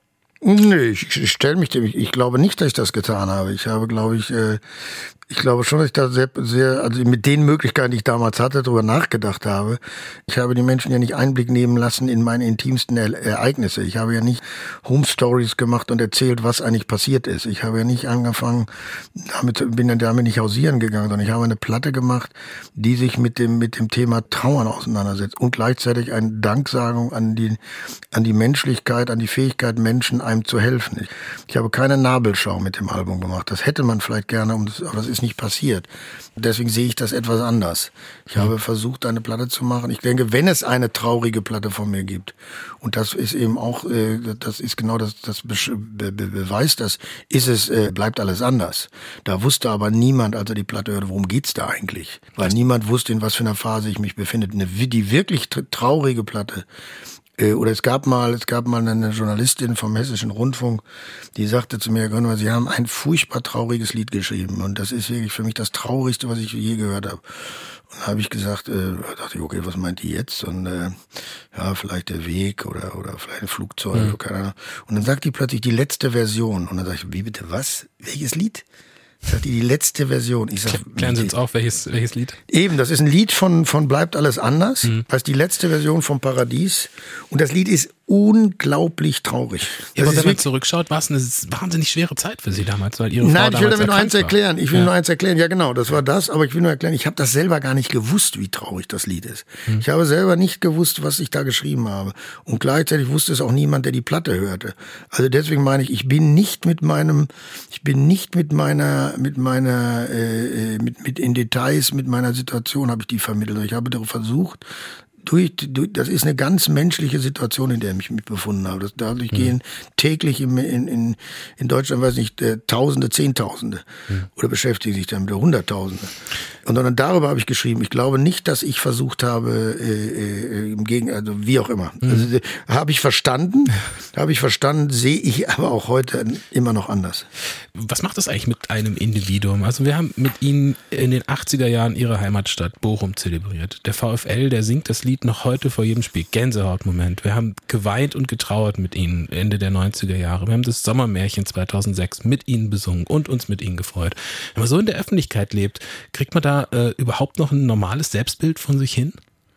Nee, ich, ich stelle mich dem, ich, ich glaube nicht, dass ich das getan habe. Ich habe, glaube ich, äh, ich glaube schon, dass ich da sehr, sehr, also mit den Möglichkeiten, die ich damals hatte, darüber nachgedacht habe. Ich habe die Menschen ja nicht Einblick nehmen lassen in meine intimsten er- Ereignisse. Ich habe ja nicht Home Stories gemacht und erzählt, was eigentlich passiert ist. Ich habe ja nicht angefangen, damit, bin dann damit nicht hausieren gegangen, sondern ich habe eine Platte gemacht, die sich mit dem, mit dem Thema Trauern auseinandersetzt und gleichzeitig eine Danksagung an die, an die Menschlichkeit, an die Fähigkeit, Menschen einem zu helfen. Ich, ich habe keine Nabelschau mit dem Album gemacht. Das hätte man vielleicht gerne, um das, aber das ist nicht passiert. Deswegen sehe ich das etwas anders. Ich habe versucht, eine Platte zu machen. Ich denke, wenn es eine traurige Platte von mir gibt, und das ist eben auch, äh, das ist genau das, das be- be- beweist das, ist es, äh, bleibt alles anders. Da wusste aber niemand, als er die Platte hörte, worum geht's da eigentlich? Weil niemand wusste, in was für einer Phase ich mich befinde. Eine, die wirklich traurige Platte, oder es gab mal, es gab mal eine Journalistin vom Hessischen Rundfunk, die sagte zu mir, Herr Grönwald, Sie haben ein furchtbar trauriges Lied geschrieben und das ist wirklich für mich das Traurigste, was ich je gehört habe. Und da habe ich gesagt, äh, dachte ich, okay, was meint die jetzt? Und äh, ja, vielleicht der Weg oder oder vielleicht ein Flugzeug, mhm. keine Ahnung. Und dann sagt die plötzlich die letzte Version und dann sage ich, wie bitte, was? Welches Lied? Sagt die, die letzte Version. Ich sag, klären Sie uns auf, welches, welches Lied? Eben, das ist ein Lied von, von Bleibt alles anders. Mhm. Das ist die letzte Version vom Paradies. Und das Lied ist unglaublich traurig. Ja, aber wenn man zurückschaut, war es eine wahnsinnig schwere Zeit für Sie damals, weil Ihre Frau Nein, ich will damit nur eins war. erklären. Ich will ja. nur eins erklären. Ja, genau, das war das. Aber ich will nur erklären, ich habe das selber gar nicht gewusst, wie traurig das Lied ist. Hm. Ich habe selber nicht gewusst, was ich da geschrieben habe. Und gleichzeitig wusste es auch niemand, der die Platte hörte. Also deswegen meine ich, ich bin nicht mit meinem, ich bin nicht mit meiner, mit meiner, äh, mit, mit in Details, mit meiner Situation habe ich die vermittelt. Ich habe darauf versucht, Durch, durch, das ist eine ganz menschliche Situation, in der ich mich befunden habe. Das, dadurch mhm. gehen täglich im, in, in, in Deutschland, weiß nicht, äh, Tausende, Zehntausende mhm. oder beschäftigen sich damit Hunderttausende. Und dann darüber habe ich geschrieben. Ich glaube nicht, dass ich versucht habe, äh, äh, im Gegenteil, also wie auch immer. Mhm. Also, äh, habe ich verstanden, habe ich verstanden, sehe ich aber auch heute immer noch anders. Was macht das eigentlich mit einem Individuum? Also wir haben mit Ihnen in den achtziger Jahren Ihre Heimatstadt Bochum zelebriert. Der VfL, der singt das Lied noch heute vor jedem Spiel. Gänsehautmoment. Wir haben geweint und getrauert mit Ihnen Ende der neunziger Jahre. Wir haben das Sommermärchen zweitausendsechs mit Ihnen besungen und uns mit Ihnen gefreut. Wenn man so in der Öffentlichkeit lebt, kriegt man da äh, überhaupt noch ein normales Selbstbild von sich hin?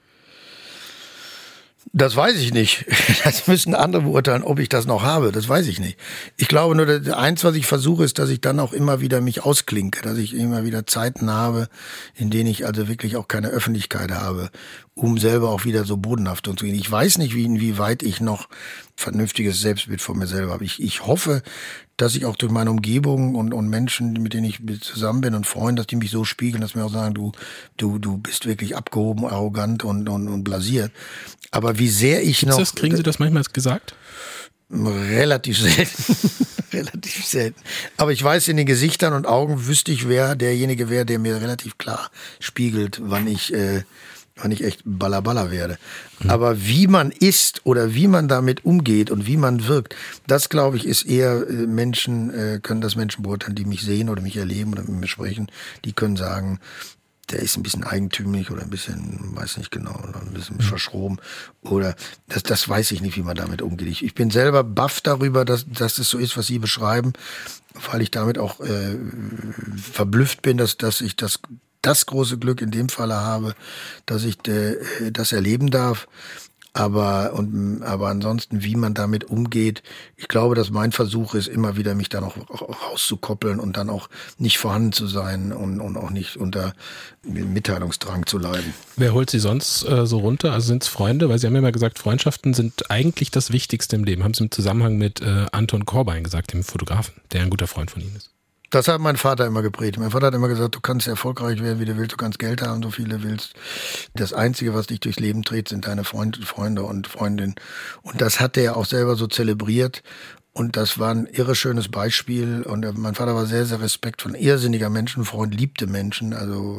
Das weiß ich nicht. Das müssen andere beurteilen, ob ich das noch habe. Das weiß ich nicht. Ich glaube nur, das eins, was ich versuche, ist, dass ich dann auch immer wieder mich ausklinke, dass ich immer wieder Zeiten habe, in denen ich also wirklich auch keine Öffentlichkeit habe, um selber auch wieder so bodenhaft zu gehen. Ich weiß nicht, wie inwieweit ich noch vernünftiges Selbstbild von mir selber habe. Ich, ich hoffe, dass ich auch durch meine Umgebung und, und Menschen, mit denen ich zusammen bin und Freunde, dass die mich so spiegeln, dass mir auch sagen, du, du, du bist wirklich abgehoben, arrogant und, und, und blasiert. Aber wie sehr ich noch... Das, kriegen Sie das manchmal gesagt? Relativ selten. Relativ selten. Aber ich weiß, in den Gesichtern und Augen wüsste ich, wer derjenige wäre, der mir relativ klar spiegelt, wann ich... Äh, wann ich echt Ballaballa werde. Mhm. Aber wie man ist oder wie man damit umgeht und wie man wirkt, das, glaube ich, ist eher äh, Menschen, äh, können das Menschen beurteilen, die mich sehen oder mich erleben oder mit mir sprechen. Die können sagen, der ist ein bisschen eigentümlich oder ein bisschen, weiß nicht genau, oder ein bisschen mhm. verschroben. Oder das, das weiß ich nicht, wie man damit umgeht. Ich, ich bin selber baff darüber, dass, dass es so ist, was Sie beschreiben, weil ich damit auch äh, verblüfft bin, dass, dass ich das das große Glück in dem Falle habe, dass ich äh, das erleben darf. Aber, und, aber ansonsten, wie man damit umgeht, ich glaube, dass mein Versuch ist, immer wieder mich da noch rauszukoppeln und dann auch nicht vorhanden zu sein und, und auch nicht unter Mitteilungsdrang zu leiden. Wer holt Sie sonst äh, so runter? Also sind es Freunde? Weil Sie haben ja immer gesagt, Freundschaften sind eigentlich das Wichtigste im Leben. Haben Sie im Zusammenhang mit äh, Anton Corbijn gesagt, dem Fotografen, der ein guter Freund von Ihnen ist. Das hat mein Vater immer geprägt. Mein Vater hat immer gesagt, du kannst erfolgreich werden, wie du willst, du kannst Geld haben, so viel du willst. Das Einzige, was dich durchs Leben trägt, sind deine Freund, Freunde und Freundinnen. Und das hat er auch selber so zelebriert. Und das war ein irre schönes Beispiel. Und mein Vater war sehr, sehr respektvoll, ein irrsinniger Menschenfreund, liebte Menschen, also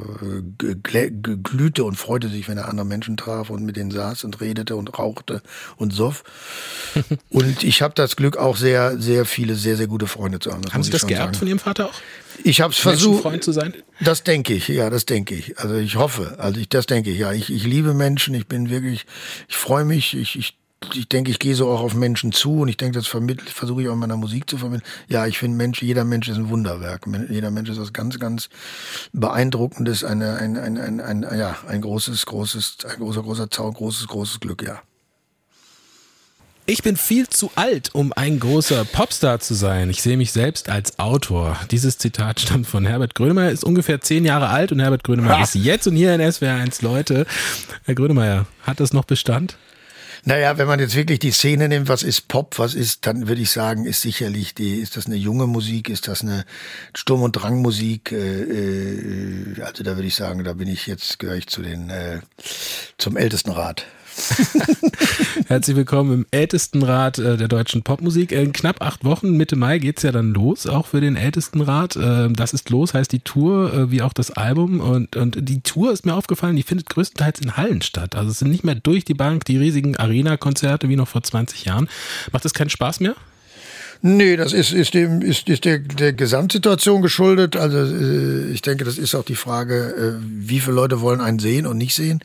glühte und freute sich, wenn er andere Menschen traf und mit denen saß und redete und rauchte und soff. Und ich habe das Glück, auch sehr, sehr viele, sehr, sehr gute Freunde zu haben. Das haben Sie das geerbt sagen. Von Ihrem Vater auch? Ich habe es versucht. Freund zu sein? Das denke ich, ja, das denke ich. Also ich hoffe, also ich, das denke ich, ja. Ich, ich liebe Menschen, ich bin wirklich, ich freue mich, ich, ich ich denke, ich gehe so auch auf Menschen zu und ich denke, das vermittle, versuche ich auch in meiner Musik zu vermitteln. Ja, ich finde, Mensch, jeder Mensch ist ein Wunderwerk. Jeder Mensch ist was ganz, ganz Beeindruckendes, eine, ein, ein, ein, ein, ja, ein großes, großes, ein großer, großer Zauber, großes, großes Glück, ja. Ich bin viel zu alt, um ein großer Popstar zu sein. Ich sehe mich selbst als Autor. Dieses Zitat stammt von Herbert Grönemeyer, ist ungefähr zehn Jahre alt und Herbert Grönemeyer ha. ist jetzt und hier in S W R eins Leute. Herr Grönemeyer, hat das noch Bestand? Naja, wenn man jetzt wirklich die Szene nimmt, was ist Pop, was ist, dann würde ich sagen, ist sicherlich die, ist das eine junge Musik, ist das eine Sturm- und Drangmusik, äh, äh, also da würde ich sagen, da bin ich jetzt, gehöre ich zu den, äh, zum Ältestenrat. Herzlich willkommen im Ältestenrat äh, der deutschen Popmusik. In knapp acht Wochen, Mitte Mai, geht's ja dann los, auch für den Ältestenrat. Äh, das ist los, heißt die Tour, äh, wie auch das Album. Und, und die Tour ist mir aufgefallen, die findet größtenteils in Hallen statt. Also es sind nicht mehr durch die Bank die riesigen Arena-Konzerte wie noch vor zwanzig Jahren. Macht das keinen Spaß mehr? Nee, das ist, ist dem, ist, ist der, der Gesamtsituation geschuldet. Also, äh, ich denke, das ist auch die Frage, äh, wie viele Leute wollen einen sehen und nicht sehen.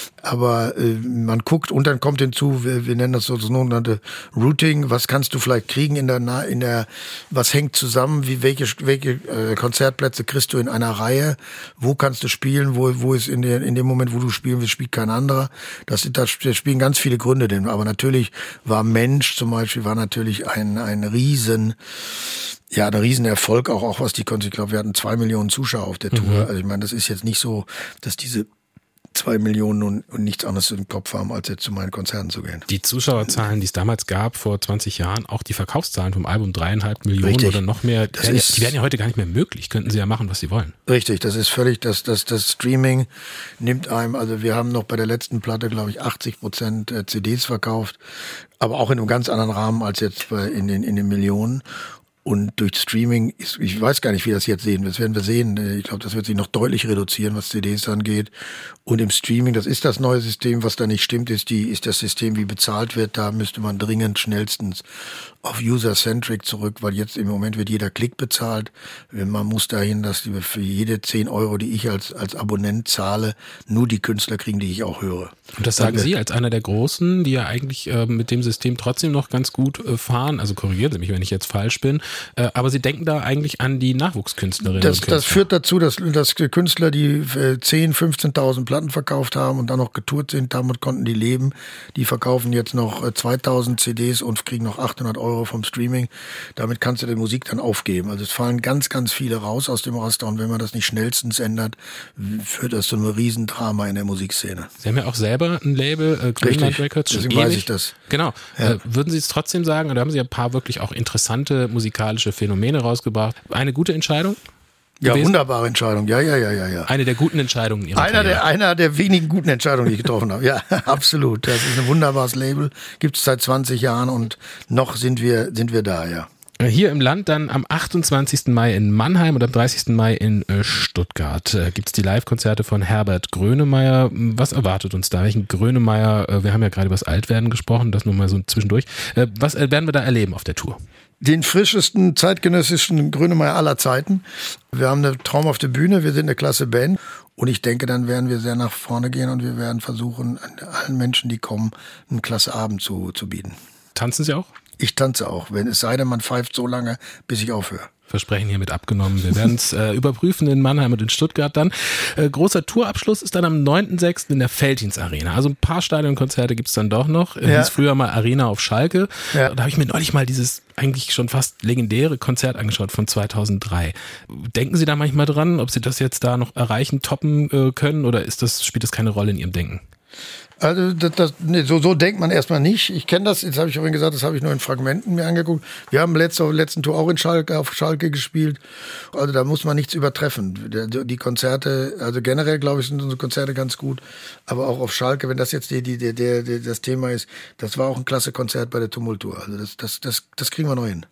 Aber äh, man guckt und dann kommt hinzu, wir, wir nennen das so das sogenannte Routing. Was kannst du vielleicht kriegen in der, in der, was hängt zusammen? Wie, welche, welche äh, Konzertplätze kriegst du in einer Reihe? Wo kannst du spielen? Wo, wo ist in der, in dem Moment, wo du spielen willst, spielt kein anderer? Das, das, das spielen ganz viele Gründe drin. Aber natürlich war Mensch zum Beispiel, war natürlich ein, ein riesen, ja, ein Riesenerfolg, auch, auch was die Konzerte, ich glaube, wir hatten zwei Millionen Zuschauer auf der Tour. Mhm. Also ich meine, das ist jetzt nicht so, dass diese zwei Millionen und, und nichts anderes im Kopf haben, als jetzt zu meinen Konzerten zu gehen. Die Zuschauerzahlen, die es damals gab, vor zwanzig Jahren, auch die Verkaufszahlen vom Album, dreieinhalb Millionen Richtig. Oder noch mehr, die werden, ist, die werden ja heute gar nicht mehr möglich. Könnten sie ja machen, was sie wollen. Richtig, das ist völlig, das, das, das Streaming nimmt einem, also wir haben noch bei der letzten Platte, glaube ich, achtzig Prozent C Ds verkauft, aber auch in einem ganz anderen Rahmen als jetzt bei, in den, in den Millionen. Und durch Streaming, ist, ich weiß gar nicht, wie das jetzt sehen, das werden wir sehen. Ich glaube, das wird sich noch deutlich reduzieren, was C Ds angeht. Und im Streaming, das ist das neue System, was da nicht stimmt, ist die, ist das System, wie bezahlt wird. Da müsste man dringend schnellstens auf User-Centric zurück, weil jetzt im Moment wird jeder Klick bezahlt. Man muss dahin, dass die für jede zehn Euro, die ich als, als Abonnent zahle, nur die Künstler kriegen, die ich auch höre. Und das sagen Sie als einer der Großen, die ja eigentlich äh, mit dem System trotzdem noch ganz gut äh, fahren. Also korrigieren Sie mich, wenn ich jetzt falsch bin. Äh, aber Sie denken da eigentlich an die Nachwuchskünstlerinnen das, und Künstler. Das führt dazu, dass, dass Künstler, die äh, zehntausend, fünfzehntausend Platten verkauft haben und dann noch getourt sind, damit konnten die leben. Die verkaufen jetzt noch äh, zweitausend C Ds und kriegen noch achthundert Euro vom Streaming. Damit kannst du die Musik dann aufgeben. Also es fallen ganz, ganz viele raus aus dem Raster und wenn man das nicht schnellstens ändert, führt das zu einem Riesendrama in der Musikszene. Sie haben ja auch selber ein Label, äh, Greenlight Records, schon deswegen ewig. Weiß ich das. Genau. Ja. Äh, würden Sie es trotzdem sagen, da haben Sie ein paar wirklich auch interessante musikalische Phänomene rausgebracht. Eine gute Entscheidung? Ja, gewesen? Wunderbare Entscheidung. Ja, ja, ja, ja, ja. Eine der guten Entscheidungen in Ihrer einer Karriere. der, einer der wenigen guten Entscheidungen, die ich getroffen habe. Ja, absolut. Das ist ein wunderbares Label. Gibt es seit zwanzig Jahren und noch sind wir, sind wir da, ja. Hier im Land dann am achtundzwanzigsten Mai in Mannheim und am dreißigsten Mai in äh, Stuttgart äh, gibt es die Live-Konzerte von Herbert Grönemeyer. Was erwartet uns da? Welchen Grönemeyer, äh, wir haben ja gerade über das Altwerden gesprochen, das nur mal so zwischendurch. Äh, was äh, werden wir da erleben auf der Tour? Den frischesten, zeitgenössischen Grönemeyer aller Zeiten. Wir haben eine traumhafte Bühne, wir sind eine klasse Band. Und ich denke, dann werden wir sehr nach vorne gehen und wir werden versuchen, allen Menschen, die kommen, einen klasse Abend zu, zu bieten. Tanzen Sie auch? Ich tanze auch, wenn es sei denn, man pfeift so lange, bis ich aufhöre. Versprechen hiermit abgenommen. Wir werden es äh, überprüfen in Mannheim und in Stuttgart dann. Äh, großer Tourabschluss ist dann am neunten sechsten in der Veltins Arena. Also ein paar Stadionkonzerte gibt's dann doch noch. Äh, ja. Hieß früher mal Arena auf Schalke. Ja. Da habe ich mir neulich mal dieses eigentlich schon fast legendäre Konzert angeschaut von zweitausenddrei. Denken Sie da manchmal dran, ob Sie das jetzt da noch erreichen, toppen äh, können oder ist das, spielt das keine Rolle in Ihrem Denken? Also das, das, nee, so, so denkt man erstmal nicht. Ich kenne das, jetzt habe ich vorhin gesagt, das habe ich nur in Fragmenten mir angeguckt. Wir haben letzte, letzten Tour auch in Schalke, auf Schalke gespielt. Also da muss man nichts übertreffen. Die Konzerte, also generell glaube ich, sind unsere Konzerte ganz gut. Aber auch auf Schalke, wenn das jetzt die, die, der, der, das Thema ist, das war auch ein klasse Konzert bei der Tumultur. Also das, das, das, das kriegen wir noch hin.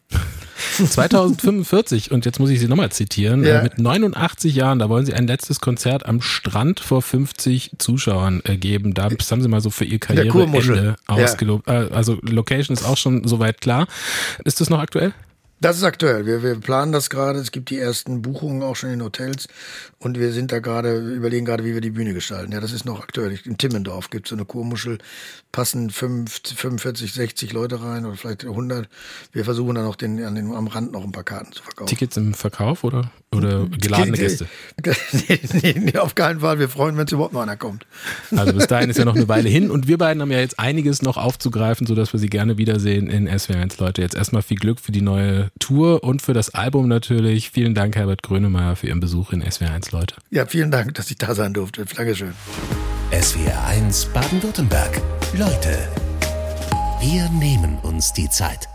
zweitausendfünfundvierzig, und jetzt muss ich Sie nochmal zitieren, ja. äh, mit neunundachtzig Jahren, da wollen Sie ein letztes Konzert am Strand vor fünfzig Zuschauern äh, geben. Da haben Sie mal so für Ihr Karriereende ausgelobt. Ja. Äh, also Location ist auch schon soweit klar. Ist das noch aktuell? Das ist aktuell. Wir, wir planen das gerade. Es gibt die ersten Buchungen auch schon in Hotels. Und wir sind da gerade, überlegen gerade, wie wir die Bühne gestalten. Ja, das ist noch aktuell. In Timmendorf gibt es so eine Kurmuschel. Passen fünfundvierzig, sechzig Leute rein oder vielleicht hundert. Wir versuchen dann auch den, an den, am Rand noch ein paar Karten zu verkaufen. Tickets im Verkauf oder, oder geladene Gäste? nee, nee, nee, auf keinen Fall. Wir freuen, wenn es überhaupt noch einer kommt. Also bis dahin ist ja noch eine Weile hin. Und wir beiden haben ja jetzt einiges noch aufzugreifen, sodass wir sie gerne wiedersehen in S W R eins, Leute. Jetzt erstmal viel Glück für die neue Tour und für das Album natürlich. Vielen Dank, Herbert Grönemeyer, für Ihren Besuch in S W R eins, Leute. Ja, vielen Dank, dass ich da sein durfte. Dankeschön. S W R eins Baden-Württemberg. Leute, wir nehmen uns die Zeit.